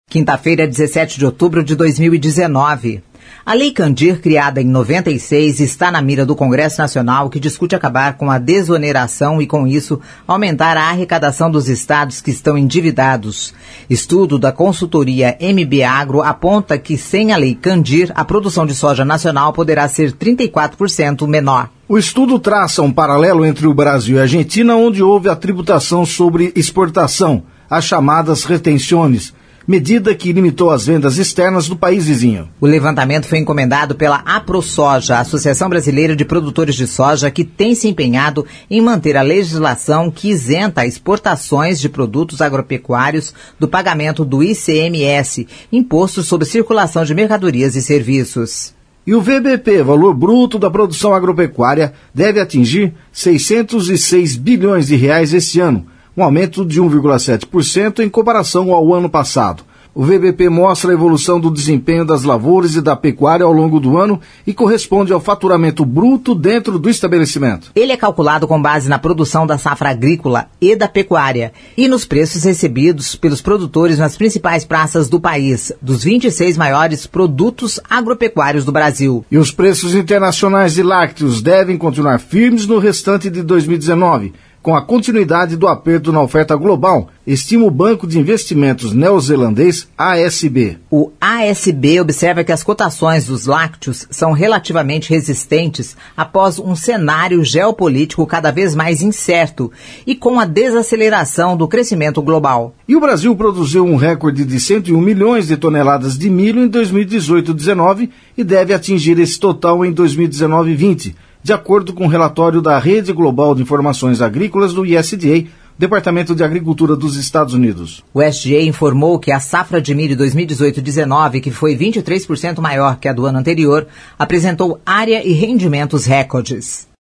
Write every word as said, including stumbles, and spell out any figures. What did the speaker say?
Quinta-feira, dezessete de outubro de dois mil e dezenove. A Lei Candir, criada em noventa e seis, está na mira do Congresso Nacional, que discute acabar com a desoneração e, com isso, aumentar a arrecadação dos estados que estão endividados. Estudo da consultoria M B Agro aponta que, sem a Lei Candir, a produção de soja nacional poderá ser trinta e quatro por cento menor. O estudo traça um paralelo entre o Brasil e a Argentina, onde houve a tributação sobre exportação, as chamadas retenções, medida que limitou as vendas externas do país vizinho. O levantamento foi encomendado pela AproSoja, a Associação Brasileira de Produtores de Soja, que tem se empenhado em manter a legislação que isenta exportações de produtos agropecuários do pagamento do I C M S, Imposto sobre Circulação de Mercadorias e Serviços. E o V B P, valor bruto da produção agropecuária, deve atingir seiscentos e seis bilhões de reais este ano, um aumento de um vírgula sete por cento em comparação ao ano passado. O V B P mostra a evolução do desempenho das lavouras e da pecuária ao longo do ano e corresponde ao faturamento bruto dentro do estabelecimento. Ele é calculado com base na produção da safra agrícola e da pecuária e nos preços recebidos pelos produtores nas principais praças do país, dos vinte e seis maiores produtos agropecuários do Brasil. E os preços internacionais de lácteos devem continuar firmes no restante de dois mil e dezenove, com a continuidade do aperto na oferta global, estima o Banco de Investimentos neozelandês A S B. O A S B observa que as cotações dos lácteos são relativamente resistentes após um cenário geopolítico cada vez mais incerto e com a desaceleração do crescimento global. E o Brasil produziu um recorde de cento e um milhões de toneladas de milho em dois mil e dezoito dezenove e deve atingir esse total em dois mil e dezenove vinte. De acordo com o relatório da Rede Global de Informações Agrícolas do U S D A, Departamento de Agricultura dos Estados Unidos. O U S D A informou que a safra de milho dois mil e dezoito dezenove, que foi vinte e três por cento maior que a do ano anterior, apresentou área e rendimentos recordes.